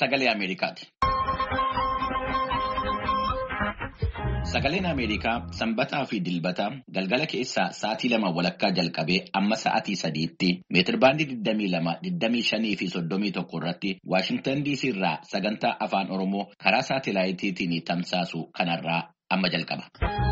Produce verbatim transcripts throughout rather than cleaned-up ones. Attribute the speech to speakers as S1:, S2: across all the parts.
S1: Sagalee Ameerikaati. Sagaleen Ameerikaa sanbataa fi dilbata galgala keessaa sa'aatii lama walakkaa jalqabee amma sa'aatii sadiitti meetir baandii digdamii lama, digdamii shanii fi soddomii tokko irratti Waashingtan D C irraa sagantaa afaan Oromoo karaa saatelaayitiitiin tamsaasu kanarraa amma jalqaba.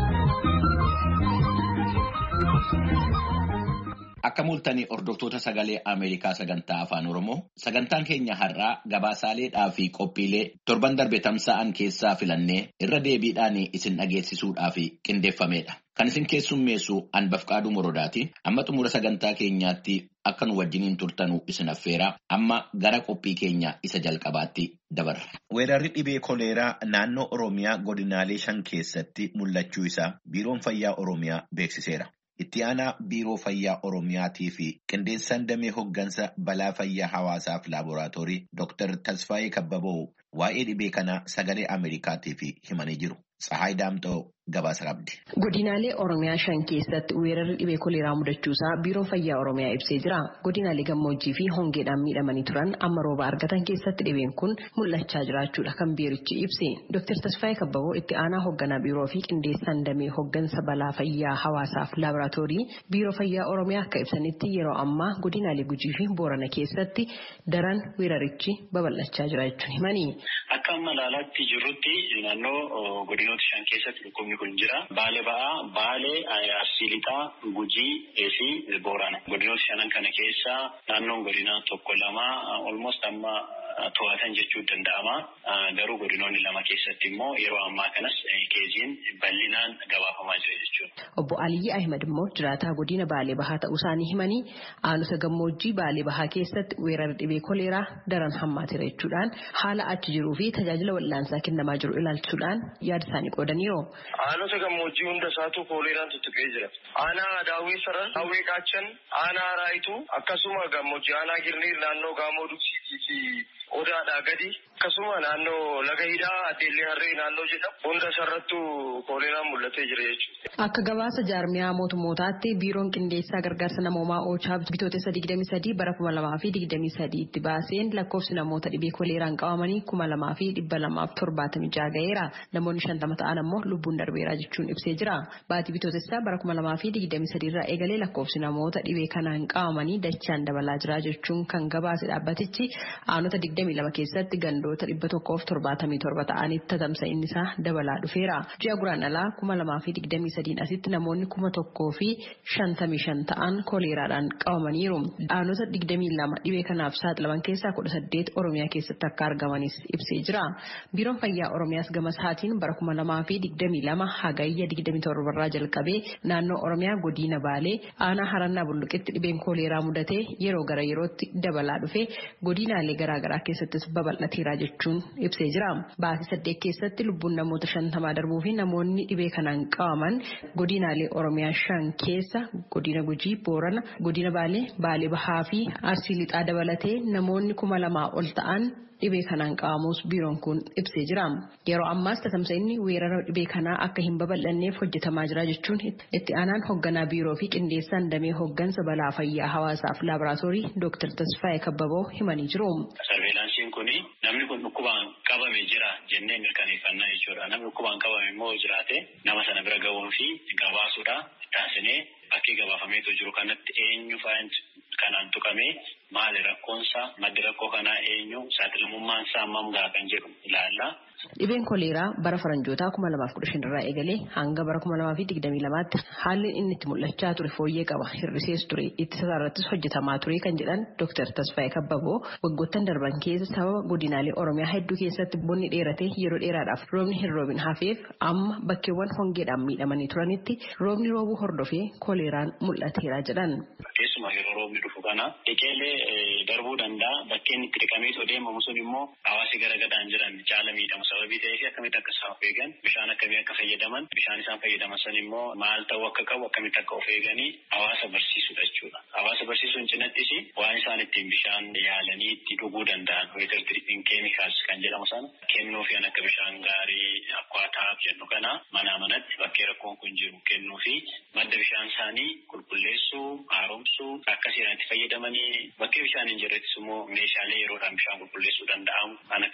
S1: Akka mul'atanii hordoftoota sagalee Ameerikaa sagantaa afaan Oromoo sagantaan keenya har'aa gabaasaaleedhaa fi qophiilee torban darbe tamsa'an keessaa filannee irra deebiidhaan isin dhageessisuudhaaf qindeeffamedha. Kan isin keessummeessu Anbafqaaduu Morodaati. Amma xumura sagantaa keenyaatti akka nu wajjiniin turtanuu isin affeera. Amma gara qophii keenya isa jalqabaatti dabarra. Weerarri dhibee koleeraa naannoo Oromiyaa godinaalee shan keessatti mul'achuu isaa Biiroon Fayyaa Oromiyaa beeksiseera. Itti aanaa Biiroo Fayyaa Oromiyaatii fi qindeessaan damee hoggansa balaa fayyaa hawaasaaf laaboraatoorii Dooktar Tasfaayee Kabbaboo waa'ee dhibee kanaa sagalee Ameerikaatiif himanii jiru. Tsahaay Daamxoo gabaasa qabdi.
S2: Godinaalee Oromiyaa shan keessatti weerarri dhibee koleeraa mudachuusaa Biiroon Fayyaa Oromiyaa ibsee jira. Godinaalee gammoojjii fi hongeedhaan miidhamanii turan amma rooba argatan keessatti dhibeen kun mul'achaa jiraachuudha kan biirichi ibse. Dooktar Tasfaayee Kabbaboo itti aanaa hogganaa biiroo fi qindeessaan damee hoggansa balaa fayyaa hawaasaaf laaboraatoorii Biiroo Fayyaa Oromiyaa akka ibsanitti yeroo ammaa godinaalee Gujii fi Boorana keessatti daran weerarichi babal'achaa jira jechuun himani.
S3: Akka amma ilaalaatti jirrutti naannoo godinoota shan keessatti dhukkubni kun jira. Baalee ba'aa, Baalee, Arsii Lixaa, Gujii fi Boorana. Godinoota shanan kana keessa naannoon godinaa tokko lama almost amma to'atan jechuu danda'ama. Garuu godinoonni lama keessatti immoo yeroo ammaa kanas keeziin bal'inaan gabaafamaa jira jechuudha.
S2: Obbo Aliyyi Ahmed immoo jiraataa godina Baalee Bahaa ta'uu isaanii himanii aanota gammoojjii Baalee Bahaa keessatti weerara dhibee koleeraa daran hammaateera jechuudhaan haala achi jiruu fi tajaajila wal'aansaa kennamaa jiru ilaalchisuudhaan yaada isaanii qoodaniiru.
S4: Aanota gammoojjii hunda isaatu koleeraan tuttuqee jira. Aanaa Daawwee Saran, Daawwee Qaachan, Aanaa Raayituu akkasuma gammoojjii Aanaa Girniir naannoo Gaamoo Duksiitii fi Odaadhaa gadi akkasuma naannoo Laga Hidhaa Adeellee Harree naannoo jedhamu hunda sarrattu koleeraan mul'atee jira jechuudha.
S2: Akka gabaasa jaarmiyaa mootummootaatti biiroon qindeessaa gargaarsa namoomaa Oochaa bitootessa digdamii sadii bara kuma lamaa fi digdamii sadiitti baaseen lakkoofsi namoota dhibee koleeraan qabamanii kuma lamaa fi dhibba lamaaf torbaatamii jaha ga'eera. Namoonni shantama ta'an ammoo lubbuun darbeera jechuun ibsee jira. Baatii bitootessaa bara kuma lamaa fi digdamii sadii irraa eegalee lakkoofsi namoota dhibee kanaan qabamanii dachaan dabalaa jira jechuun kan gabaase dhaabbatichi aanota digdamii lama keessatti gandoota dhibba tokkoof torbaatamii torba ta'anitti tamsa'inni isaa dabalaa dhufeera. Ji'a Guraandhalaa kuma lamaa fi digdamii sadiin asitti namoonni kuma tokkoo fi shantamii shan ta'an koleeraadhaan qabamaniiru. Aanota digdamii lama dhibee kanaaf saaxilaman keessaa kudha saddeet Oromiyaa keessatti akka argamanis ibsee jira. Biiroon Fayyaa Oromiyaas gama isaatiin bara kuma lamaa fi digdamii lama hagayya digdamii torba irraa jalqabee naannoo Oromiyaa godina Baalee aanaa Harannaa Bulluqitti dhibeen koleeraa mudatee yeroo gara yerootti dabalaa dhufe godinaalee garaagaraa keessattis babal'ateera jechuun ibsee jira. Baatii saddeet keessatti lubbuun namoota shantamaa darbuu fi namoonni dhibee kanaan qabaman godinaalee Oromiyaa shan keessa godina Gujii, Boorana, godina Baalee, Baalee Bahaa fi Arsii Lixaa dabalatee namoonni kuma lamaa ol ta'an dhibee kanaan qabamuus biiroon kun ibsee jira. Yeroo ammaas tamsa'inni weerara dhibee kanaa akka hin babal'anneef hojjetamaa jira jechuun itti aanaan hogganaa biiroo fi qindeessaan damee hoggansa balaa fayyaa hawaasaaf laaboraatoorii Dooktar Tasfaayee Kabbaboo himanii jiru.
S3: Sarveelaansiin kun namni kun dhukkubaan qabame jira jennee mirkaneeffannaa jechuudha. Namni dhukkubaan qabame immoo jiraate nama sana bira ga'uu fi gabaasuudha taasisnee bakkee gabaafameetu jiru kanatti eenyu faayinti kanaan tuqame maali rakkoonsaa maddi rakkoo kanaa eenyu saaxilamummaan isaa hammam gahaa kan jedhu ilaalla.
S2: Dhibeen koleeraa bara faranjootaa kuma lamaaf kudha shan irraa eegalee hanga bara kuma lamaa fi digdamii lamaatti haalli inni itti mul'achaa ture fooyyee qaba hir'isees ture ittisa irrattis hojjetamaa ture kan jedhan Dooktar Tasfaayee Kabbaboo waggoottan darban keessa sababa godinaalee Oromiyaa hedduu keessatti bonni dheeratee yeroo dheeraadhaaf roobni hin roobin hafeef amma bakkeewwan hongeedhaan miidhamanii turanitti roobni roobuu hordofee koleeraan mul'ateera jedhan.
S3: Keessumaa yeroo roobni dhufu kana dhiqeelee darbuu danda'a bakkeen itti dhiqamee deemamu sun immoo hawaasi gara gadaan jiran caala miidhamu sababii ta'eef akkamitti akka isaan of eegan bishaan akkamii akka fayyadaman bishaan isaan fayyadaman san immoo maal ta'uu akka qabu akkamitti akka of eeganii hawaasa barsiisudha jechuudha. Hawaasa barsiisuun cinattis waan isaan ittiin bishaan yaalanii itti dhuguu danda'an weetar tiriitiin keemikaals kan jedhamu sana kennuu fi akka bishaan gaarii akkaataa jennu kana manaa manatti bakkee rakkoon kun jiru kennuu fi madda bishaan isaanii qulqulleessuu haaromsuu akkasiin itti fayyadamanii bakkee bishaan hin jirrettis immoo meeshaalee yeroodhaan bishaan qulqulleessuu danda'amu kan akka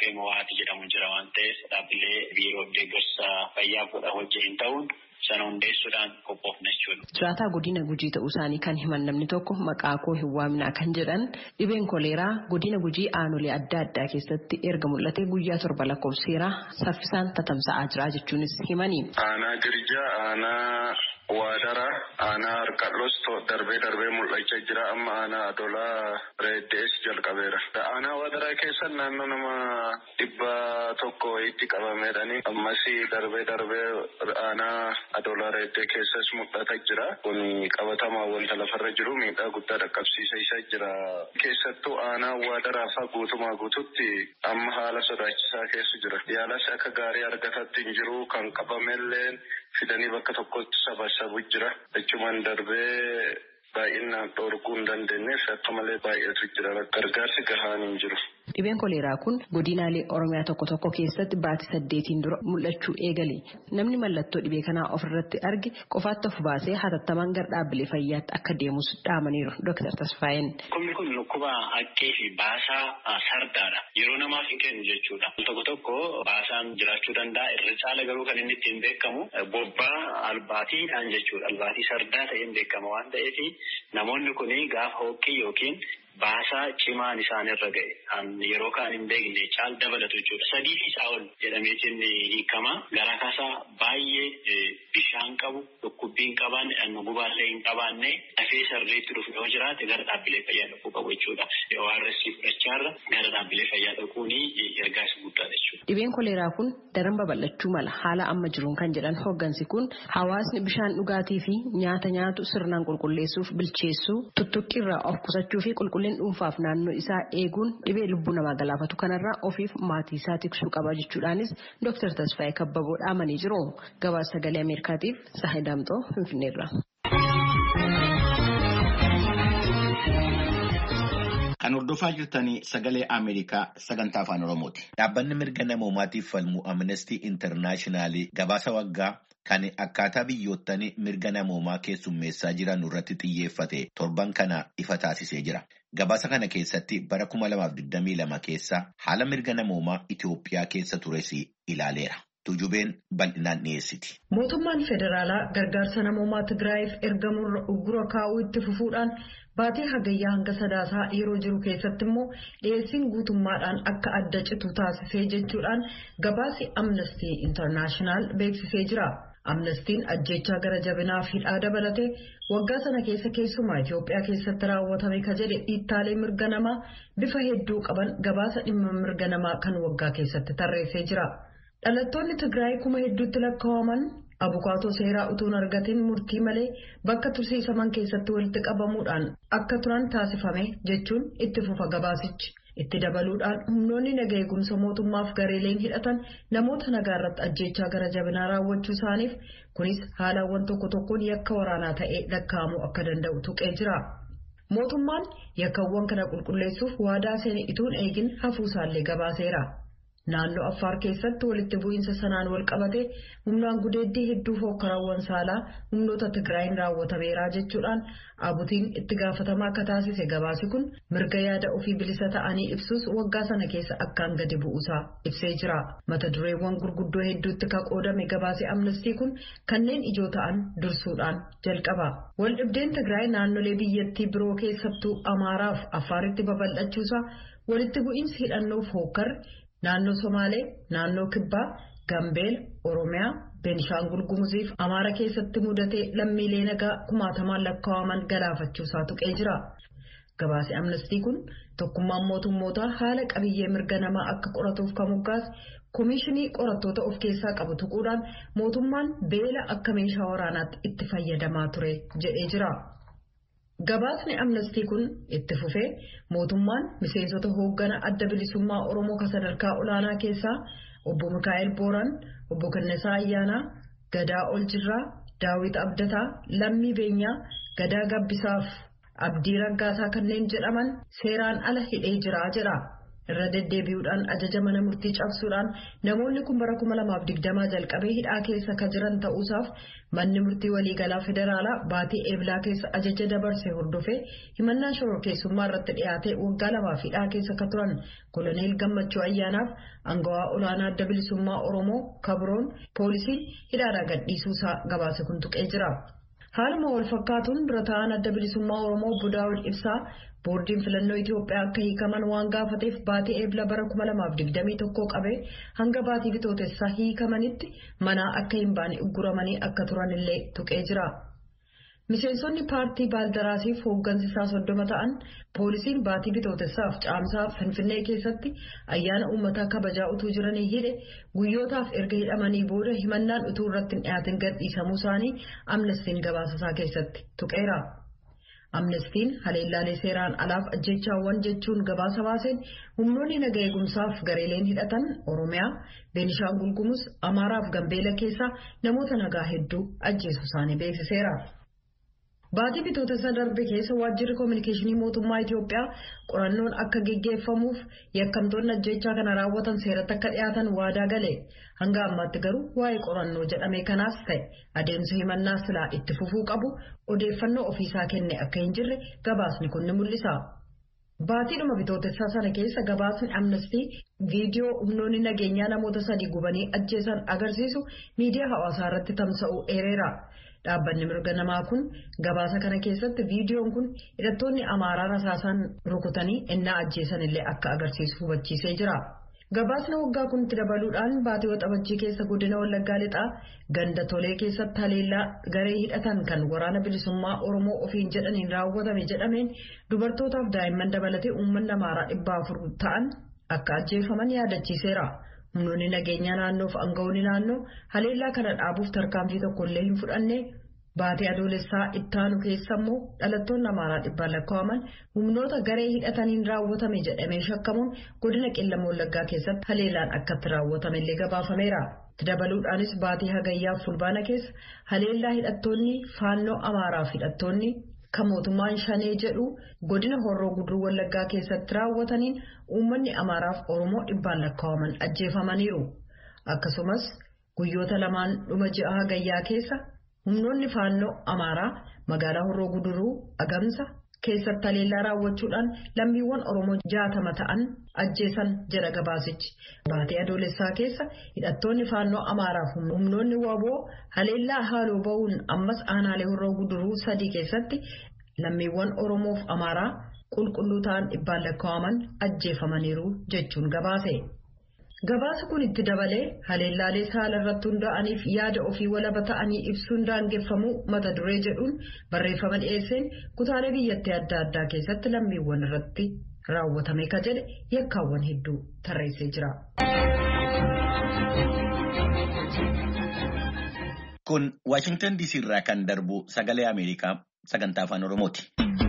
S3: Waa'ee mo'aati jedhamu jira waan ta'eef dhaabbilee biiroo deeggarsa fayyaa godha wajjin ta'uun sana hundeessuudhaan qophoofna jechuudha.
S2: Jiraataa godina Gujii ta'uu isaanii kan himan namni tokko maqaa koo hin waaminaa kan jedhan dhibeen koleeraa godina Gujii aanolee adda addaa keessatti erga mul'ate guyyaa torba lakkoofseera saffisaan tatamsa'aa jira jechuunis himani.
S4: Aanaa Girjaa, aanaa Waadara, aanaa Harqalloos darbee darbee mul'achaa jira amma aanaa Adolaa Reeddees jalqabeera. Aanaa Waadaraa keessa naannoo nama dhibba tokko itti qabameedhani ammas darbee darbee aanaa Adolaa Reeddee keessas mul'ataa jira. Kun qabatamaa wanta lafarra jiru miidhaa guddaa dhaqqabsiisaa isaa jira. Keessattuu aanaa Waadaraa fa'aa guutumaa guututti amma haala sodaachisaa keessa jira. Yaalas akka gaarii argatatti hin jiru kan qabamellee fidanii bakka tokkotti sabasabu jira. Achumaan darbee baay'inaan dhorkuu hin dandeenyeef akka malee baay'atu jira. Gargaarsi gahaan hin jiru.
S2: Dhibeen koleeraa kun godinaalee Oromiyaa tokko tokko keessatti baatii saddeetiin dura mul'achuu eegale. Namni mallattoo dhibee kanaa ofirratti arge qofaatti of baasee hatattamaan gara dhaabbilee fayyaatti akka deemus dhaamaniiru Dooktar Tasfaayeen.
S3: Kun kun dhukkuba haqqee fi baasaa sardaadha. Yeroo namaaf hin kennu jechuudha. Tokko tokko baasaan jiraachuu danda'a. Irra caala garuu kan inni ittiin beekamu bobbaa albaatiidhaan jechuudha. Albaatii sardaa ta'een beekama waan ta'eef namoonni kun gaafa hoqqii yookiin baasaa cimaan isaanirra ga'e yeroo kaan hin beekne caal dabalatu jechuudha. Sadii fi isaa ol jedhameetiin hiikama. Garaa kaasaa baay'ee bishaan qabu, dhukkubbii hin qabaanne, dhannoo gubaallee hin qabaanne, dafee sarreetti dhufu yoo jiraate gara dhaabbilee fayyaa dhaquu qabu jechuudha. O R S fudhachaarra gara dhaabbilee fayyaa dhaquun ergaasi guddaadha jechuudha.
S2: Dhibeen koleeraa kun daran babal'achuu mala haala amma jiruun kan jedhan hooggansi kun hawaasni bishaan dhugaatii fi nyaata nyaatu sirnaan qulqulleessuuf bilcheessuu, tuttuqqirraa of qusachuu fi qulqullinni dhuunfaaf naannoo isaa eeguun dhibee lubbuu namaa galaafatu kanarraa ofiif maatii isaa tiksuu qaba jechuudhaanis Dooktar Tasfaayee Kabbaboo dhaamanii jiru. Gabaasa sagalee Ameerikaatiif Sahay Daamxoo Finfinneerra.
S1: Kan hordofaa jirtanii sagalee Ameerikaa sagantaa afaan Oromooti. Dhaabbanni mirga namoomaatiif falmu Amnesty International gabaasa waggaa kan akkaataa biyyoottan mirga namoomaa keessummeessaa jiran irratti xiyyeeffate torban kana ifa taasisee jira. Gabaasa kana keessatti bara kuma lamaaf digdamii lama keessa haala mirga namoomaa Itoophiyaa keessa tures ilaaleera. Tujubeen bal'inaan dhiyeessiti.
S5: Mootummaan federaalaa gargaarsa namoomaa Tigraayiif ergamurra uggura kaa'uu itti fufuudhaan baatee hagayyaa hanga sadaasaa yeroo jiru keessatti immoo dhiyeessiin guutummaadhaan akka adda citu taasisee jechuudhaan gabaasi Amnesty International beeksisee jira. Amnestiin ajjechaa gara jabinaa fi hidhaa dabalatee waggaa sana keessa keessumaa Itoophiyaa keessatti raawwatame ka jedhe dhiittaalee mirga namaa bifa hedduu qaban gabaasa dhimma mirga namaa kan waggaa keessatti tarreessee jira. Dhalattoonni Tigraay kuma hedduutti lakkaa'aman abukaatoo seeraa utuun argatiin murtii malee bakka tursiisaman keessatti walitti qabamuudhaan akka turan taasifame jechuun itti fufa gabaasichi. Itti dabaluudhaan humnoonni nagaa eegumsa mootummaaf gareeleen hidhatan namoota nagaa irratti ajjechaa gara jabinaa raawwachuu isaaniif kunis haalawwan tokko tokkoon yakka waraanaa ta'ee lakkaa'amuu akka danda'u tuqee jira. Mootummaan yakkawwan kana qulqulleessuuf waadaa seene ituun eegin hafuusaallee gabaaseera. Naannoo Affaar keessatti walitti bu'iinsa sanaan wal qabate humnaan gudeeddii hedduu hokkaraawwan saalaa humnoota Tigraayin raawwatameera jechuudhaan abutiin itti gaafatamaa akka taasise gabaasi kun mirga yaada ofii bilisa ta'anii ibsus waggaa sana keessa akkaan gadi bu'uusaa ibsee jira. Mata dureewwan gurguddoo hedduutti ka qoodame gabaasi Amnestii kun kanneen ijoo ta'an dursuudhaan jalqaba. Wal dhibdeen Tigraay naannolee biyyattii biroo keessattuu Amaaraaf Affaaritti babal'achuusaa walitti bu'iinsi hidhannoof hokkar naannoo Somaalee, naannoo Kibbaa, Gambeela, Oromiyaa, Beenishaangul Gumuziif Amaara keessatti mudatee lammiilee nagaa kumaatamaan lakkaa'aman galaafachuusaa tuqee jira. Gabaasi Amnestii kun tokkummaan mootummootaa haala qabiyyee mirga namaa akka qoratuuf kan moggaase Komishinii qorattoota of keessaa qabu tuquudhaan mootummaan beela akka meeshaa waraanaatti itti fayyadamaa ture jedhee jira. Gabaasni Amnestii kun itti fufee mootummaan miseensota hooggana adda bilisummaa Oromoo kan sadarkaa olaanaa keessaa obbo Mikaa'el Booran, obbo Kennesaa Ayyaanaa, Gadaa Oljirraa, Daawit Abdataa, Lammii Beenyaa, Gadaa Gabbisaaf Abdii Raggaasaa kanneen jedhaman seeraan ala hidhee jira jedha. irra deddeebi'uudhaan ajaja mana murtii cabsuudhaan namoonni kun bara kuma lamaaf digdamaa jalqabee hidhaa keessa ka jiran ta'uusaaf manni murtii waliigalaa federaalaa baatii eeblaa keessa ajaja dabarse hordofee himannaa shororkeessummaa irratti dhiyaatee waggaa lamaaf hidhaa keessa ka turan koloneel Gammachuu Ayyaanaaf aangawaa olaanaa adda bilisummaa Oromoo kabroon poolisiin hidhaadhaa gadhiisuusaa gabaase kun tuqee jira. Haaluma wal fakkaatuun dura ta'an adda bilisummaa Oromoo Obbo Daawud Ibsaa boordiin filannoo Itoophiyaa akka hiikaman waan gaafateef baatii eebla bara kuma lamaaf digdamii tokkoo qabee hanga baatii bitootessaa hiikamanitti manaa akka hin baane ugguramanii akka turanillee tuqee jira. Miseensonni paartii Baaldaraasiif hooggansisaa soddoma ta'an poolisiin baatii bitootessaaf caamsaa Finfinnee keessatti ayyaana uummataa kabajaa utuu jiranii hidhe guyyootaaf erga hidhamanii booda himannaan utuu irratti hin dhiyaatin gadhiisamuu isaanii Amnestiin gabaasasaa keessatti tuqeera. Amnestiin haleellaalee seeraan alaaf ajjechaawwan jechuun gabaasa baaseen humnoonni naga eegumsaaf gareeleen hidhatan Oromiyaa, Beenishaangul Gumuz, Amaaraaf Gambeela keessaa namoota nagaa hedduu ajjeesuu isaanii beeksiseera. Baatii bitootessa darbe keessa waajjirri koominikeeshinii mootummaa Itoophiyaa qorannoon akka geggeeffamuuf yakkamtoonni ajjechaa kana raawwatan seeratti akka dhiyaatan waadaa gale. Hanga ammaatti garuu waa'ee qorannoo jedhame kanaas ta'e adeemsa himannaa silaa itti fufuu qabu odeeffannoo ofiisaa kenne akka hin jirre gabaasni kun ni mul'isa. Baatiidhuma bitootessaa sana keessa gabaasni Amnestii viidiyoo humnoonni nageenyaa namoota sadii gubanii ajjeesan agarsiisu miidiyaa hawaasaa irratti tamsa'uu eereera. Dhaabbanni mirga namaa kun gabaasa kana keessatti viidiyoon kun hidhattoonni Amaaraa rasaasaan rukutanii ennaa ajjeesan illee akka agarsiisu hubachiisee jira. Gabaasni waggaa kun itti dabaluudhaan baatii waxabajjii keessa godina Wallaggaa lixaa ganda tolee keessatti haleellaa garee hidhatan kan waraana bilisummaa Oromoo ofiin jedhaniin raawwatame jedhameen dubartootaaf daa'imman dabalatee uummanni Amaaraa dhibba afur ta'an akka ajjeefaman yaadachiiseera. Humnoonni nageenyaa naannoof aangawoonni naannoo haleellaa kana dhaabuuf tarkaanfii tokkollee hin fudhanne baatii adoolessaa ittaanu keessa immoo dhalattoonni Amaaraa dhibbaan lakkaa'aman humnoota garee hidhataniin raawwatame jedhamee shakkamuun godina Qellem Wallaggaa keessatti haleellaan akkatti raawwatame illee gabaafameera. Dabaluudhaanis baatii hagayyaaf fulbaana keessa haleellaa hidhattoonni faannoo Amaaraaf hidhattoonni kan mootummaan shanee jedhu godina Horroo Guduruu Wallaggaa keessatti raawwataniin uummanni Amaaraaf Oromoo dhibbaan lakkaa'aman ajjeefamaniiru. Akkasumas guyyoota lamaan dhuma ji'a hagayyaa keessa humnoonni faannoo Amaaraa magaalaa Horroo Guduruu Agamsa keessatti haleellaa raawwachuudhaan lammiiwwan Oromoo jaatama ta'an ajjeesan jedha gabaasichi. Baatii adoolessaa keessa hidhattoonni faannoo Amaaraaf humnoonni waboo haleellaa haaloo ba'uun ammas aanaalee Horroo Guduruu sadii keessatti lammiiwwan Oromoof Amaaraa qulqulluu ta'an dhibbaan lakkaa'aman ajjeefamaniiru jechuun gabaase. Gabaasa kun itti dabalee haleellaalee saala irratti hundaa'aniif yaada ofii walaba ta'anii ibsuun daangeffamuu mata duree jedhuun barreeffama dhiyeesseen kutaalee biyyattii adda addaa keessatti lammiiwwan irratti raawwatame ka jedhe yakkaawwan hedduu tarreessee jira.
S1: Kun Waashingtan D C irraa kan darbu sagalee Ameerikaa sagantaa afaan Oromooti.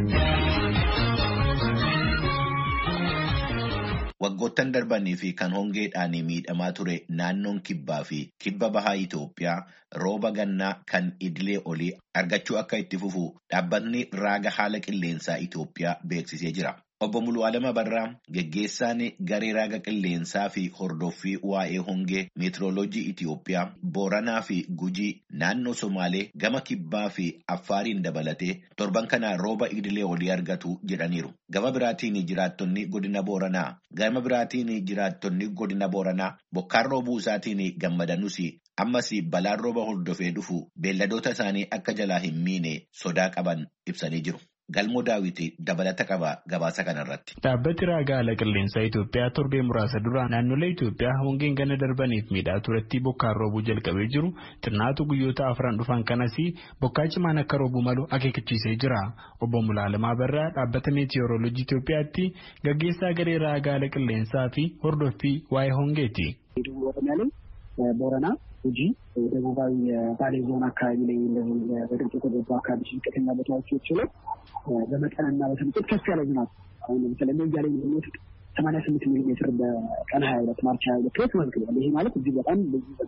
S1: Waggoottan darbanii fi kan hongeedhaan miidhamaa ture naannoon kibbaa fi kibba bahaa Itoophiyaa rooba gannaa kan idilee olii argachuu akka itti fufu dhaabbatni raaga haala qilleensaa Itoophiyaa beeksisee jira. Obbo Mulu'aalem Abarraa geggeessaan garee raaga qilleensaa fi hordoffii waa'ee hongee meetirooloojii Itoophiyaa Booranaa fi Gujii naannoo Somaalee gama kibbaa fi Affaariin dabalatee torban kana rooba idilee olii argatu jedhaniiru. Gama biraatiin jiraattonni godina Booranaa gama biraatiin jiraattonni godina Booranaa bokkaan roobuu isaatiin gammadanuus ammas balaan rooba hordofee dhufu beelladoota isaanii akka jalaa hin miine sodaa qaban ibsanii jiru. Galmoo Daawiti dabalata qaba gabaasa kanarratti.
S6: Dhaabbati raaga haala qilleensaa Itoophiyaa torbee muraasa dura naannolee Itoophiyaa hongeen ganna darbaniif miidhaa turetti bokkaan roobuu jalqabee jiru xinnaatu guyyoota afran dhufan kanas bokkaa cimaan akka roobuu malu akeekachiisee jira. Obbo Mulu'aalem Abarraa dhaabbata meetiyoorooloojii Itoophiyaatti gaggeessaa garee raaga haala qilleensaa fi hordoffii waa'ee hongeeti.
S7: ቦረና ጉጂ ደቡባዊ ባሌ ዞን አካባቢ ላይ እንደዚህ በድርቅ የተጎዱ አካባቢዎች ዝቅተኛ ቦታዎች ላይ በመጠንና በተመጠን ከፍ ያለ ዝናብ አሁን ለምሳሌ መንጃ ላይ ነው ሰማንያ ስምንት ሚሊ ሜትር በቀን ሀያ ሁለት ማርች ሀያ ሁለት ተመዝግቧል። ይሄ ማለት እዚህ በጣም ብዙ ዝናብ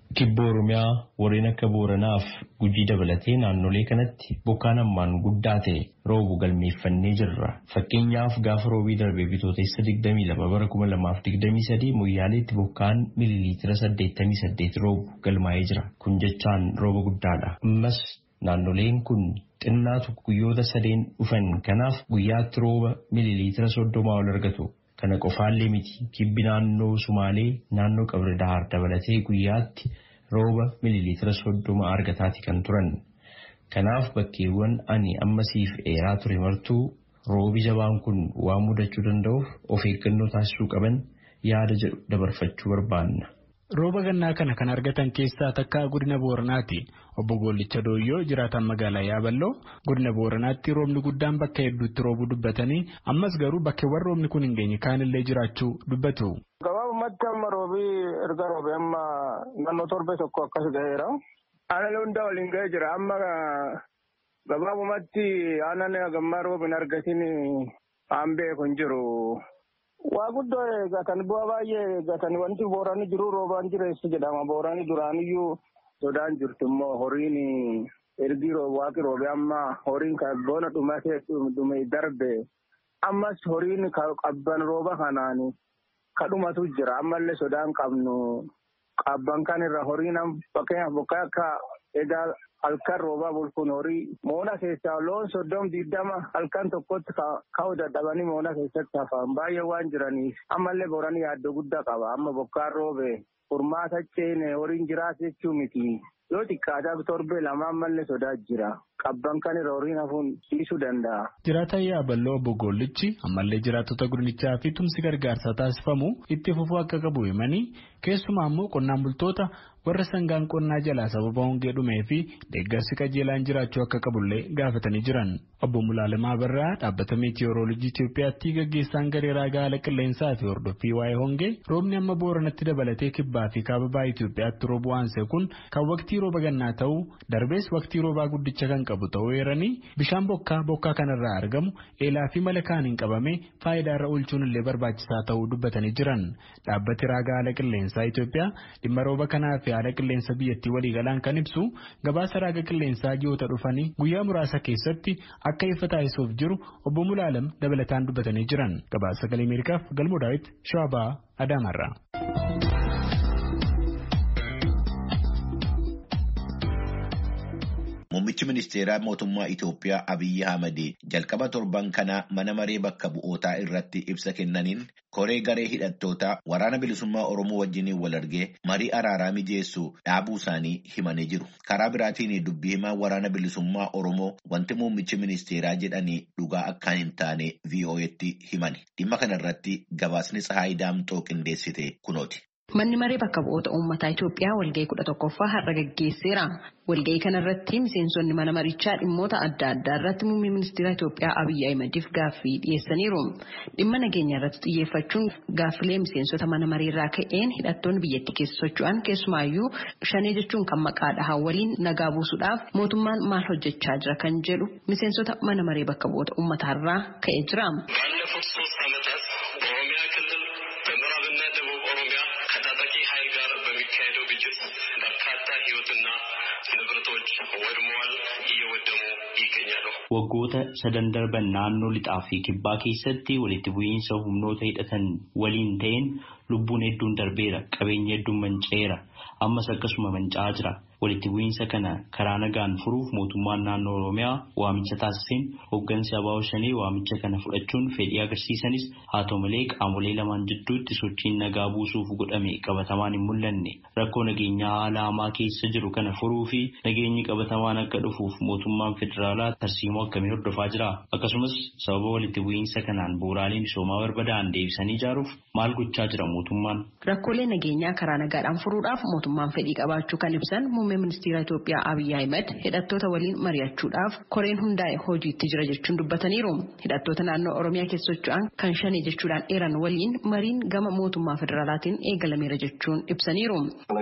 S8: Kibba Oromiyaa warreen akka Booranaaf Gujii dabalatee naannolee kanatti bokkaan hammaan guddaa ta'e roobu galmeeffannee jirra. Fakkeenyaaf gaafa roobii darbee bitootessa digdamii lama bara kuma lamaaf digdamii sadii Moyyaaleetti bokkaan miiliiliitira saddeettamii saddeet roobu galmaa'ee jira. Kun jechaan rooba guddaadha. Ammas naannoleen kun xinnaatu guyyoota sadeen dhufan kanaaf guyyaatti rooba miiliiliitira soddomaa ol argatu. Kana qofaallee miti kibbi naannoo Sumaalee naannoo Qabri Dahaar dabalatee guyyaatti rooba miiliiliitira soddoma argataati kan turan. Kanaaf bakkeewwan ani ammasiif eeraa ture martuu roobi jabaan kun waan mudachuu danda'uuf of eeggannoo taasisuu qaban yaada jedhu dabarfachuu barbaanna.
S6: Rooba gannaa kana kan argatan keessaa takka godina Booranaati. Obbo Gollicha Dooyyoo jiraatan magaalaa Yaaballoo godina Booranaatti roobni guddaan bakka hedduutti roobuu dubbatanii ammas garuu bakkeewwan roobni kun hin geenye kaanillee jiraachuu dubbatu.
S9: Gabaabumatti amma roobii erga roobee amma naannoo torbee tokko akkas ga'eera. Aanaan hunda waliin ga'ee jira. Amma gabaabumatti aanaan gammaa roobin argatiin aan beeku hin jiru. Waa guddoo eegatan bu'aa baay'ee eegatan wanti booranii jiru roobaan jireessi jedhama. Booranii duraaniyyuu sodaan jirtu immoo horiin ergi waaqi roobee amma horiin kan boona dhumatee dhume darbe ammas horiin qabban rooba kanaan kadhumatu jira. Ammallee sodaan qabnu qabban kan irra horiin fakkeenyaaf bokkaa akka egaa halkan roobaa bulkuun horii moona keessaa loon soddom diddama halkan tokkotti ka'uu dadhabanii moona keessatti hafan baay'ee waan jiraniif ammallee booranii yaaddoo guddaa qaba. Amma bokkaan roobe furmaata ceene horiin jiraatu jechuu miti. Yoo xiqqaataa torbee lama ammallee sodaa jira. Qabban kan irra horiin hafuun dhiisuu danda'a.
S6: Jiraataan Yaaballoo Obbo Gollichi ammallee jiraattota godinichaa fi tumsi gargaarsaa taasifamu itti fufuu akka qabu himanii keessumaa immoo qonnaan bultoota warra sangaan qonnaa jalaa sababa hongee dhumee fi deeggarsi qajeelaan jiraachuu akka qabullee gaafatanii jiran. Obbo Mulaalamaa Barraa dhaabbata meetiyooroolojii Itoophiyaatti gaggeessaan garee raagaa haala qilleensaa fi hordoffii waa'ee hongee roobni amma Booranatti dabalatee kibbaa fi kaababaa Itoophiyaatti roobuu aansee kun kan waqtii rooba gannaa ta'uu darbees waqtii roobaa guddicha kan qabu ta'uu eeranii bishaan bokkaa bokkaa kanarraa argamu eelaa fi mala kaaniin qabamee faayidaa irra oolchuun illee barbaachisaa ta'uu dubbatanii jiran. Dhaabbati raagaa haala qilleensaa Itoophiyaa dhimma rooba kanaa fi haala qilleensa biyyattii waliigalaan kan ibsu gabaasa raaga qilleensaa ji'oota dhufanii guyyaa muraasa keessatti akka ifa taasisuuf jiru Obbo Mulaalam dabalataan dubbatanii jiran. Gabaasa Sagalee Ameerikaaf Galmoo Daawit Shawabaa Adaamarraa.
S1: Muummichi ministeeraa mootummaa Itoophiyaa Abiyyi Ahmad jalqaba torban kana mana maree bakka bu'ootaa irratti ibsa kennaniin koree garee hidhattootaa waraana bilisummaa Oromoo wajjiniin wal argee marii araaraa mijeessuu dhaabuu isaanii himanii jiru. Karaa biraatiin dubbii himaa waraana bilisummaa Oromoo wanti muummichi ministeeraa jedhanii dhugaa akka hin taane V O Atti himani. Dhimma kanarratti gabaasni Tsahaayii Daamxoo qindeessite kunooti.
S2: Manni maree bakka bu'oota uummataa Itoophiyaa walgahii kudha tokkoffaa har'a gaggeesseera. Walgahii kanarratti miseensonni mana marichaa dhimmoota adda addaa irratti muummee ministeera Itoophiyaa Abiyyi Ahmediif gaaffii dhiyeessaniiru. Dhimma nageenya irratti xiyyeeffachuun gaaffilee miseensota mana mareerraa ka'een hidhattoonni biyyattii keessa socho'an keessumaayyuu shanee jechuun kan maqaa dhahan waliin nagaa buusuudhaaf mootummaan maal hojjechaa jira kan jedhu miseensota mana maree bakka bu'oota uummataarraa ka'ee jira.
S8: Waggoota sadan darban naannoo lixaa fi kibbaa keessatti walitti bu'iinsa humnoota hidhatan waliin ta'een lubbuun hedduun darbeera, qabeenyi hedduun manca'eera, ammas akkasuma manca'aa jira. Walitti bu'iinsa kana karaa nagaan furuuf mootummaan naannoo Oromiyaa waamicha taasiseen hooggansi Abaaboo Shanee waamicha kana fudhachuun fedhii agarsiisanis haa ta'u malee qaamolee lamaan jidduutti sochiin nagaa buusuuf godhame qabatamaan hin mul'anne. Rakkoo nageenyaa haala hamaa keessa jiru kana furuu fi nageenyi qabatamaan akka dhufuuf mootummaan federaalaa tarsiimoo akkamii hordofaa jira? Akkasumas sababa walitti bu'iinsa kanaan bu'uuraalee misoomaa barbadaa'an deebisanii ijaaruuf maal gochaa jira mootummaan?
S2: Rakkoolee nageenyaa karaa nagaadhaan furuudhaaf mootummaan fedhii qabaachuu kan ibsan muummee ministeera Itoophiyaa Abiyyi Ahmed hidhattoota waliin mari'achuudhaaf koreen hundaa'e hojiitti jira jechuun dubbataniiru. Hidhattoota naannoo Oromiyaa keessa socho'an kan shanee jechuudhaan eeran waliin mariin gama mootummaa federaalaatiin eegalameera jechuun ibsaniiru.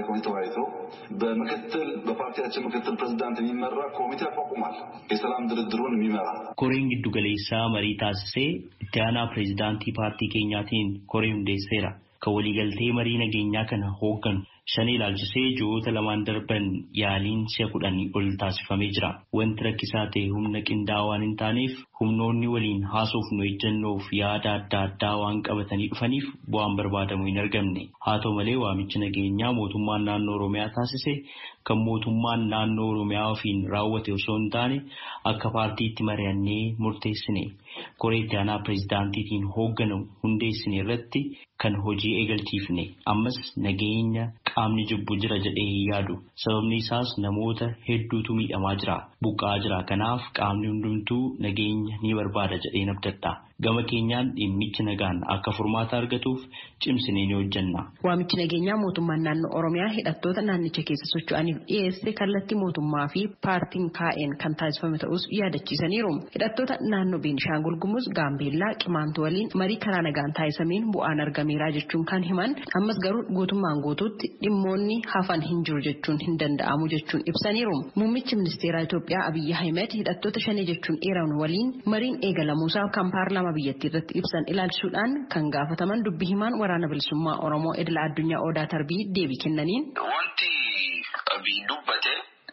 S10: በምክትል በፓርቲያችን ምክትል ፕሬዝዳንት የሚመራ ኮሚቴ አቋቁሟል። የሰላም ድርድሩን የሚመራ
S8: ኮሬን ጊዱ ገሌሳ መሪ ታስሴ ኢታና ፕሬዝዳንቲ ፓርቲ ኬኛቲን ኮሬ ሁንዴሴራ Kan waliigaltee marii nageenyaa kana hoogganu shan ilaalchisee ji'oota lamaan darban yaaliin si'a kudhanii ol taasifamee jira. Wanti rakkisaa ta'e humna qindaa'aa waan hin taaneef humnoonni waliin haasofnu ejjennoof yaada adda addaa waan qabatanii dhufaniif bu'aan barbaadamu hin argamne. Haa ta'u malee waamichi nageenyaa mootummaan naannoo Oromiyaa taasise kan mootummaan naannoo Oromiyaa ofiin raawwate osoo hin taane akka paartiitti mari'annee murteessine. Koree itti aanaa pireezidaantiitiin hoogganamu hundeessine irratti kan hojii eegalchiifne. Ammas nageenya qaamni jibbu jira jedhee hin yaadu. Sababni isaas namoota hedduutu miidhamaa jira. Buqqaa jira. Kanaaf qaamni hundumtuu nageenya ni barbaada jedhee abdadha. Gama keenyaan dhimmichi nagaan akka furmaata argatuuf cimsinee ni hojjenna.
S2: Waamichi nageenyaa mootummaan naannoo Oromiyaa hidhattoota naannicha keessa socho'aniif dhiyeesse kallattii mootummaa fi paartiin kaa'een kan taasifame ta'us yaadachiisaniiru. Hidhattoota naannoo Beenishaangul Gumuz, Gaambeellaa, Qimaantu waliin marii karaa nagaan taasifameen bu'aan argameera jechuun kan himan ammas garuu guutummaan guutuutti dhimmoonni hafan hin jiru jechuun hin danda'amu jechuun ibsaniiru. Muummichi ministeeraa Itoophiyaa Abiyyi Ahmed hidhattoota shanee jechuun dheeran waliin mariin eegalamuusaa kan paarlaamaa biyyattii irratti ibsan ilaalchuudhaan kan gaafataman dubbii himaan waraana bilisummaa Oromoo idila addunyaa Odaa Tarbii deebii kennaniin.
S11: Wanti Abiyyi dubbate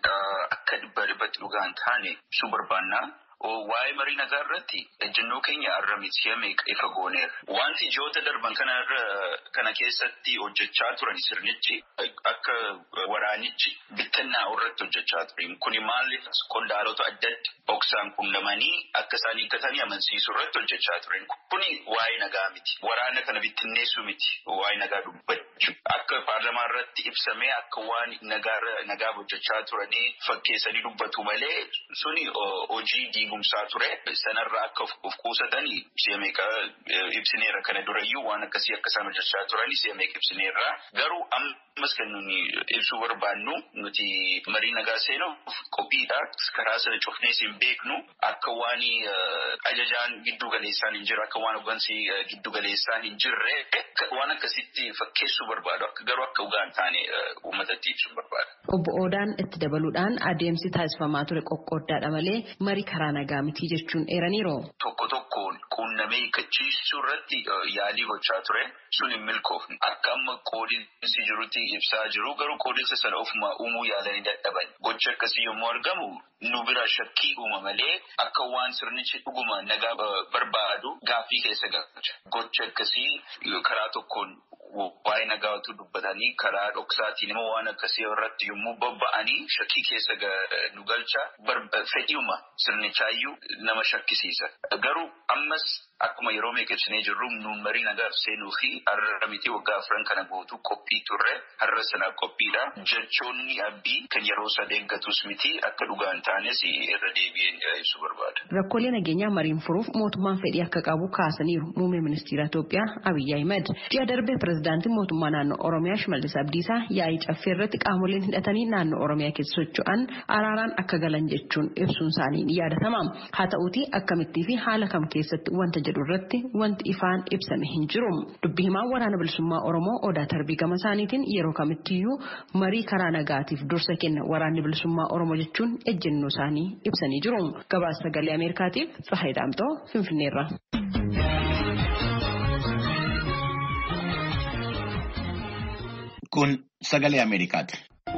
S11: akka dhibba dhibbatti dhugaan taane su barbaannaa. Waa'ee marii nagaa irratti ejjennoo keenya arramichi meeqa ifa gooneera. Wanti ji'oota darban kana keessatti hojjechaa turan sirnichi akka waraanichi bittannaa irratti hojjechaa ture. Kuni maaliif qondaalota adda adda boksaan qunnamanii akka isaan hiikkatanii amansiisu irratti hojjechaa turan. Kuni waa'ee nagaa miti. Waraana kana bittinneessu miti. Waa'ee nagaa dubbachuu. Akka paarlamaa irratti ibsamee akka waan nagaa hojjechaa turanii fakkeessanii dubbatu malee suni hojii diigumsaa ture. Sanarraa akka of kuusatanii si'ameeqa ibsineera kana durayyuu waan akkasii akka isaan hojjechaa turanii si'ameeqa ibsineerra. Garuu ammas kan nuni ibsuu barbaannu nuti marii nagaa seenuuf qophiidha. Karaa sana cufnees hin beeknu akka waan ajajaan giddu galeessaan hin jirre akka waan hoggansi giddu galeessaan hin jirre waan akkasitti fakkeessuu barbaadu. Akka garuu akka dhugaan taane uummatatti ibsuu barbaada.
S2: Obbo Odaan itti dabaluudhaan adeemsi taasifamaa ture qoqqooddaadha malee marii karaa nagaa miti jechuun eeraniiru.
S11: Tokko tokkoon quunnamee hiikkachiisuu irratti yaalii gochaa ture sun hin milkoofne. Akka amma qoodinsi jirutti ibsaa jiru garuu qoodinsa sana ofuma uumuu yaalanii dadhaban. Gocha akkasii yommuu argamu nu bira shakkii uuma malee akka waan sirnichi dhuguma nagaa barbaadu gaaffii keessa galcha. Gocha akkasii karaa tokkoon waa'ee nagaatu dubbatanii karaa dhoksaatiin immoo waan akkasii irratti yommuu bobba'anii shakkii keessa nu galcha. Fedhiuma sirnichaayyuu nama shakkisiisa. Garuu ammas akkuma yeroo meeqa ibsinee jirru nuun marii nagaaf seenuu fi har'a miti waggaa afran kana guutuu qophii turre har'a sana qophiidha. Jechoonni abbii kan yeroo sadii eeggatus miti akka dhugaan taanes irra deebi'een ibsuu barbaada.
S2: Rakkoolee nageenyaa mariin furuuf mootummaan fedhii akka qabu kaasaniiru muummee ministeera Itoophiyaa Abiyyi Ahmed. Ji'a darbee pireezidaantiin mootummaa naannoo Oromiyaa Shimallis Abdiisaa yaa'ii caffee irratti qaamoleen hidhatanii naannoo Oromiyaa keessa socho'an araaraan akka galan jechuun ibsuun isaanii ni yaadatama. Haa ta'uutii akkamittii fi haala kam keessatti wanta jedhu irratti wanti ifaan ibsame hin jiru. Dubbii himaan waraana bilisummaa Oromoo Odaa Tarbii gama isaaniitiin yeroo kamittiyyuu marii karaa nagaatiif dursa kenna waraanni bilisummaa Oromoo jechuun ejjennoo isaanii ibsanii jiru. Gabaasa sagalee Ameerikaatiif Tsahaay Daamtoo Finfinneerra.
S1: Kun sagalee Ameerikaati.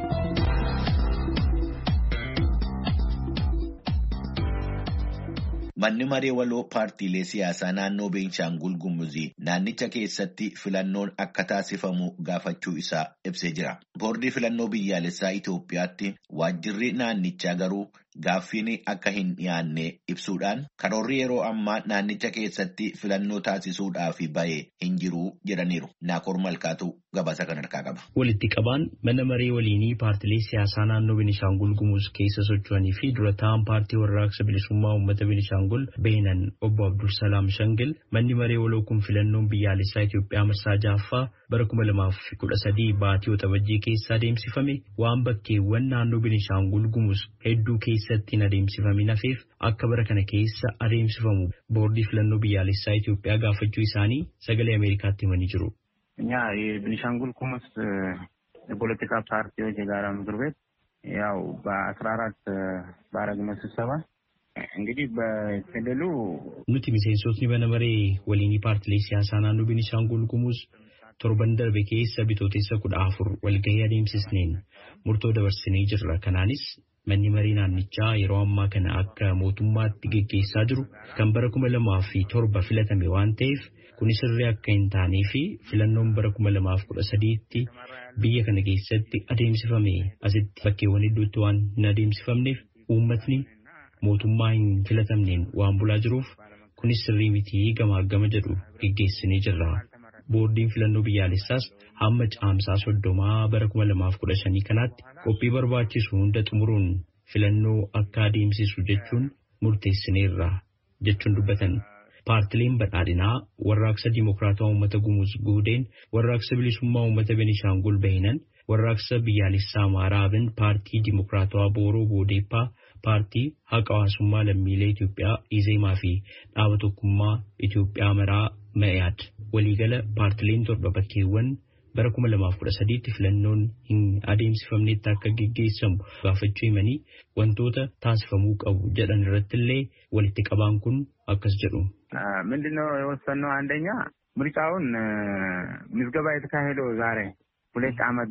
S1: Manni maree waloo paartiilee siyaasaa naannoo Beenishaangul Gumuzii naannicha keessatti filannoon akka taasifamu gaafachuu isaa ibsee jira. Boordii filannoo biyyaalessaa Itoophiyaatti waajjirri naannichaa garuu gaaffiin akka hin dhiyaanne ibsuudhaan karoorri yeroo ammaa naannicha keessatti filannoo taasisuudhaaf bahee hin jiru jedhaniiru. Naakoor Malkaatu gabaasa kan harkaa qaba.
S8: Walitti qabaan mana maree waliinii paartiilee siyaasaa naannoo Beenishaangul Gumuz keessa socho'anii fi dura ta'an paartii warraaqsa bilisummaa uummata Beenishaangul Beenan obbo Abdul Salaam Shangil manni maree waloo kun filannoon biyyaalessaa Itoophiyaa marsaa ja'affaa bara kuma lamaaf kudha sadii baatii Waxabajjii keessa adeemsifame waan bakkeewwan naannoo Beenishaangul Gumuz hedduu keessatti adeemsifamin hafeef akka bara kana keessa adeemsifamu boordii filannoo biyyaalessaa Itoophiyaa gaafachuu isaanii sagalee Ameerikaatti himanii jiru.
S12: እኛ የቤኒሻንጉል ጉሙዝ የፖለቲካ ፓርቲዎች የጋራ ምክር ቤት ያው በአስራ አራት ባረግነው ስብሰባ እንግዲህ በክልሉ
S8: nuti miseensotni mana maree waliinii paartiilee siyaasaa naannoo Beenishaangul Gumuz torban darbe keessa bitootessa kudha afur walgahii adeemsisneen murtoo dabarsinee jirra. Kanaanis manni marii naannichaa yeroo ammaa kana akka mootummaatti geggeessaa jiru kan bara kuma lamaa fi torba filatame waan ta'eef kunis sirrii akka hin taanee fi filannoon bara kuma lamaaf kudha sadiitti biyya kana keessatti adeemsifame asitti bakkeewwan hedduutti waan hin adeemsifamneef uummatni mootummaa hin filatamneen waan bulaa jiruuf kunis sirrii mitii gamaagama jedhu geggeessinee jirra. Boordiin filannoo biyyaalessaas hamma caamsaa soddomaa bara kuma lamaaf kudha shanii kanaatti qophii barbaachisu hunda xumuruun filannoo akka adeemsisu jechuun murteessineerra jechuun dubbatan. Paartileen badhaadhinaa warraaqsa Dimokiraataa Uummata Gumuz Guudeen, warraaqsa Bilisummaa Uummata Beenishaangul Bahinan, warraaqsa biyyaalessaa Amaaraabin, paartii Dimokiraataa Booroo Boodeeppaa, paartii Haqa Hawaasummaa Lammiilee Itoophiyaa Izeemaa fi dhaaba tokkummaa Itoophiyaa Maraa Ma'iyaad. Waliigala paartileen torba bakkeewwan bara kuma lamaaf kudha sadiitti filannoon hin adeemsifamnetti akka geggeessamu gaafachuu himanii wantoota taasifamuu qabu jedhan irratti illee walitti qabaan kun akkas jedhu.
S12: ምንድነው የወሰነው? አንደኛ ምርጫውን ምዝገባ የተካሄደው ዛሬ ሁለት ዓመት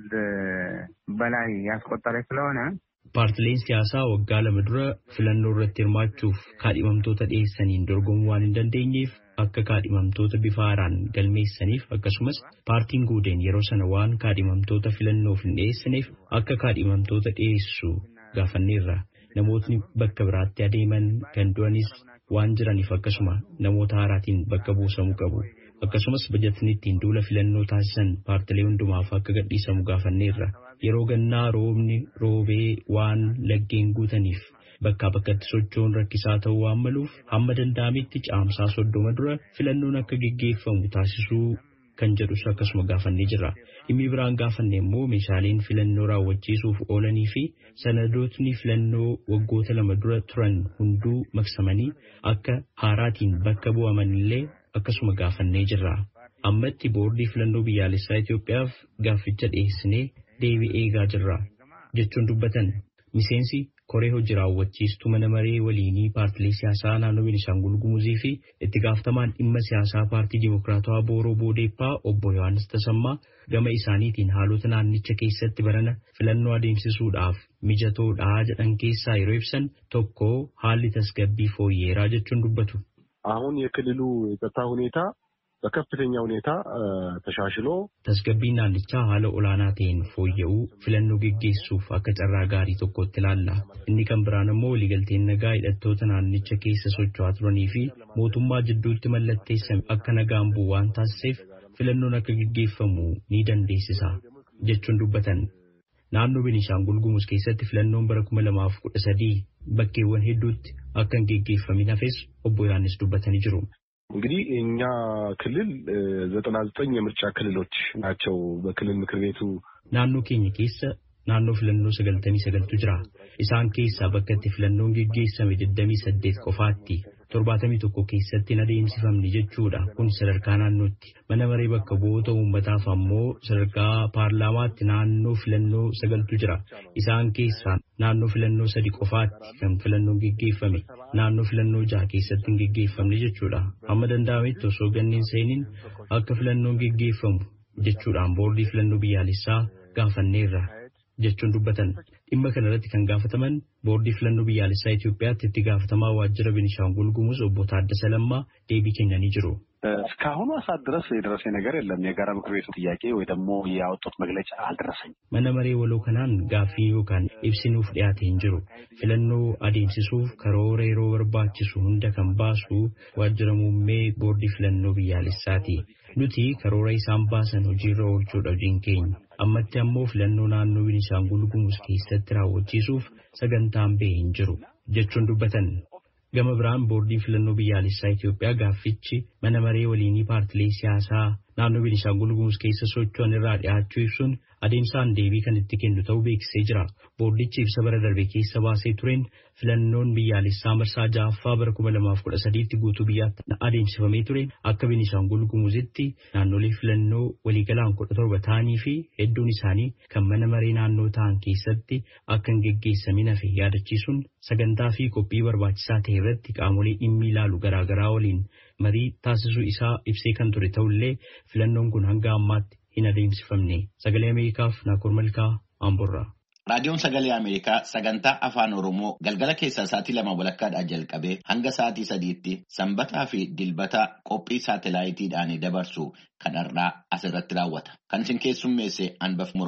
S12: በላይ ያስቆጠረ ስለሆነ
S8: paartileen siyaasaa waggaa lama dura filannoo irratti hirmaachuuf kaadhimamtoota dhiyeessaniin dorgomuu waan hin dandeenyeef akka kaadhimamtoota bifa haaraan galmeessaniif akkasumas paartiin Guudeen yeroo sana waan kaadhimamtoota filannoof hin dhiyeessineef akka kaadhimamtoota dhiyeessu gaafanneerra. Namootni bakka biraatti adeeman kan du'anis waan jiraniif akkasuma namoota haaraatiin bakka buusamuu qabu. Akkasumas bajatni ittiin duula filannoo taasisan paartilee hundumaaf akka gadhiisamu gaafanneerra. Yeroo gannaa roobni roobee waan laggeen guutaniif bakkaa bakkatti socho'uun rakkisaa ta'uu waan maluuf hamma danda'ametti caamsaa soddoma dura filannoon akka geggeeffamu taasisuu kan jedhus akkasuma gaafannee jirra. Dhimmi biraan gaafanne immoo meeshaaleen filannoo raawwachiisuuf oolanii fi sanadootni filannoo waggoota lama dura turan hunduu maqsamanii akka haaraatiin bakka bu'aman illee akkasuma gaafannee jirra. Ammatti boordii filannoo biyyaalessaa Itoophiyaaf gaafficha dhiyeessinee deebii eegaa jirra jechuun dubbatan. Miseensi koree hojii raawwachiistuu mana maree waliinii paartilee siyaasaa naannoo Beenishaangul Gumuzii fi itti gaafatamaan dhimma siyaasaa paartii Dimokiraatawaa Booroo Boodeeppaa obbo Yohaannis Tasammaa gama isaaniitiin haalota naannicha keessatti barana filannoo adeemsisuudhaaf mijatoodhaa jedhan keessaa yeroo ibsan tokko haalli tasgabbii fooyyeeraa jechuun dubbatu.
S13: አሁን የክልሉ የጸጥታ ሁኔታ በከፍተኛ ሁኔታ ተሻሽሎ
S8: tasgabbiin naannichaa haala olaanaa ta'een fooyya'uu filannoo geggeessuuf akka carraa gaarii tokkotti ilaalla. Inni kan biraan immoo waliigalteen nagaa hidhattoota naannicha keessa socho'aa turanii fi mootummaa jidduutti mallatteessame akka nagaan bu'u waan taasiseef filannoon akka geggeeffamu ni dandeessisa jechuun dubbatan. Naannoo Beenishaangul Gumuz keessatti filannoon bara kuma lamaaf kudha sadii bakkeewwan hedduutti akka hin geggeeffamin hafes obbo Yohaannis dubbatanii jiru.
S13: እንግዲህ እኛ ክልል ዘጠና ዘጠኝ የምርጫ ክልሎች ናቸው በክልል ምክር ቤቱ
S8: ናኖ ኬኛ ኬሳ ናኖ filannoo sagaltamii sagaltu jira. Isaan keessaa bakka itti filannoon geggeessame digdamii saddeet qofaatti torbaatamii tokko keessatti hin adeemsifamne jechuudha. Kun sadarkaa naannootti. Mana maree bakka bu'oota uummataaf ammoo sadarkaa paarlaamaatti naannoo filannoo sagaltu jira. Isaan keessaa naannoo filannoo sadi qofaatti kan filannoon geggeeffame. Naannoo filannoo jaha keessatti hin geggeeffamne jechuudha. Amma danda'ametti osoo ganneen seeniin akka filannoon geggeeffamu jechuudhaan boordii filannoo biyyaalessaa gaafanneerra jechuun dubbatan. Dhimma kanarratti kan gaafataman boordii filannoo biyyaalessaa Itoophiyaatti itti gaafatamaa waajjira Beenishaangul Gumuz obbo Taaddasa Lammaa deebii kennanii jiru.
S14: እስካሁኑ ሰዓት ድረስ የደረሰ ነገር የለም። የጋራ ምክር ቤቱ ጥያቄ ወይ ደግሞ ያወጡት መግለጫ አልደረሰኝም።
S8: Mana maree waloo kanaan gaaffii yookaan ibsinuuf dhiyaatee hin jiru. Filannoo adeemsisuuf karoora yeroo barbaachisu hunda kan baasu waajjira muummee boordii filannoo biyyaalessaati. Nuti karoora isaan baasan hojiirra oolchuudha hojiin keenya. Ammatti ammoo filannoo naannoo Beenishaangul Gumuz keessatti raawwachiisuuf sagantaan bahee hin jiru jechuun dubbatan. Gama biraan boordiin filannoo biyyaalessaa Itoophiyaa gaaffichi mana maree waliinii paartilee siyaasaa naannoo Beenishaangul Gumuz keessa socho'an irraa dhiyaachuu ibsuun adeemsaan deebii kan itti kennu ta'uu beeksisee jira. Boordichi ibsa bara darbe keessa baasee tureen filannoon biyyaalessaa marsaa ja'affaa bara kuma lamaaf kudha sadiitti guutuu biyyaatti adeemsifamee ture akka Beenishaangul Gumuzitti naannolee filannoo waliigalaan kudha torba ta'anii fi hedduun isaanii kan mana maree naannoo ta'an keessatti akka hin geggeessamin hafe yaadachiisuun sagantaa fi qophii barbaachisaa ta'e irratti qaamolee dhimmi ilaalu garaagaraa waliin
S15: marii taasisuu isaa ibsee kan ture ta'ullee filannoon kun hanga ammaatti hin adeemsifamne. Sagalee Ameerikaaf Naakoor Malkaa Amborraa.
S1: Raadiyoon Sagalee Ameerikaa sagantaa Afaan Oromoo galgala keessaa sa'aatii lama walakkaadhaa jalqabee hanga sa'aatii sadiitti sanbataa fi dilbata qophii saatalaayitiidhaan dabarsu kan har'aa asirratti raawwata. Kan isin keessummeesse Anbaf